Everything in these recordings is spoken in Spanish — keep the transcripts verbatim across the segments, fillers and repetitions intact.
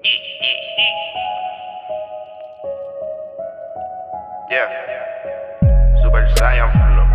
Yeah, Super Saiyan Flow.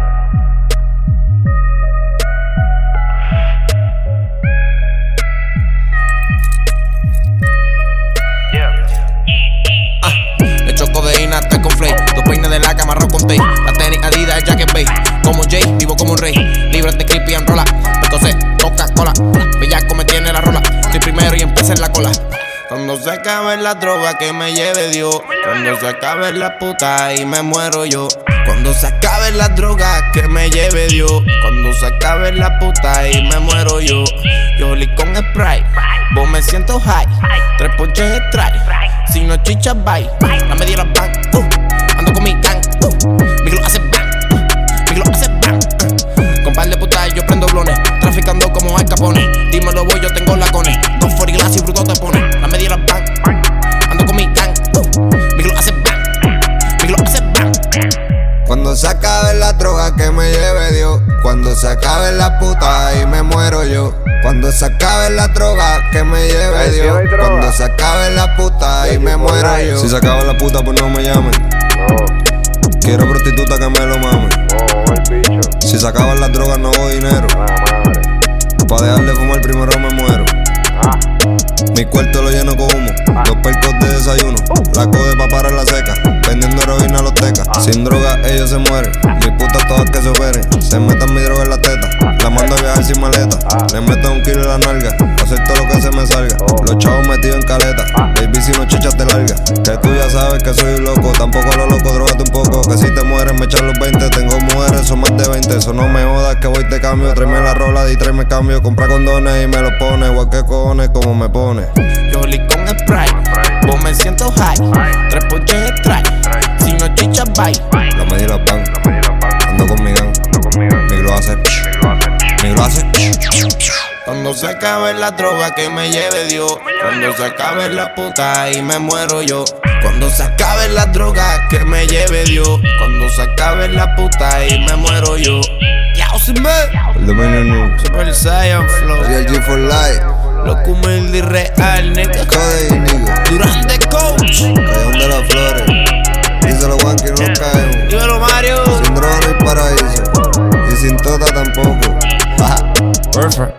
Ah, le echo codeína hasta con flake. Dos peines de la cama, rock con tape. La tenis Adidas, el jacket bay. Como Jay, vivo como un rey. Libres de creepy and rolla. Entonces, Coca-Cola. Bellaco me tiene la rola. Estoy primero y empecé en la cola. Cuando se acabe la droga que me lleve Dios. Cuando se acabe la puta y me muero yo. Cuando se acabe la droga que me lleve Dios. Cuando se acabe la puta y me muero yo. Yo li con Sprite, vos me siento high. Tres ponches strike, si no chicha bye. La medida bang, uh. Ando con mi gang, uh. Mi glow hace bang, uh. Mi glow hace bang, uh. Con par de putas yo prendo blones. Traficando como Al Capone. Dímelo voy, yo tengo lacones. Dos for y glass y bruto te pone. La medida bang, ando con mi gang, uh. Mi glow hace bang, mi glow hace bang. Cuando se acabe la droga que me lleve Dios. Cuando se acabe la puta y me muero yo. Cuando se acabe la droga que me lleve Dios. Cuando se acabe la puta y me muero yo. Si se acaba la puta pues no me llamen. No, Quiero prostituta que me lo mamen. no, el bicho. Si se acaban las drogas no hago dinero. A la madre. Pa' dejar de fumar primero me muero. Ah, Mi cuarto lo lleno con humo. Dos percos de desayuno. La code pa' parar la seca. Vendiendo heroína a los tecas. Sin droga ellos se mueren. Mis putas todas que se operen. Se metan mi droga en la teta. La mando a viajar sin maleta. Le meto un kilo en la nalga. Hacer todo lo que se me salga. Los chavos metidos en caleta. Baby si no chichas te larga. Que tú ya sabes que soy un loco. Tampoco a lo loco, drogate un poco. Que si te mueres me echan los veinte. Tengo mujeres, son más de veinte. Eso no me jodas que voy te cambio. Tráeme la rola y tráeme cambio. Compra condones y me los pone. Igual que cojones como me pone. Yo li con Sprite, vos me siento high. Tres ponches strike, si no chicha bye. La medida van. la medida bang. Ando con mi gang. Ando conmigo. Mi glow hace. Mi lo hace. Mi glow hace. Cuando se acabe la droga que me lleve Dios. Cuando se acabe la puta y me muero yo. Cuando se acabe la droga que me lleve Dios. Cuando se acabe la puta y me muero yo. Yao sin me. El dominio nu. Super Saiyan Flow. Real G for life. Loco humilde y real, nigga. Codeína, nigga. Durán de coach. Callejón de las flores. Díselo Juan que no nos caemos. Dímelo Mario. Sin droga no hay paraíso. Y sin tota tampoco. Perfect.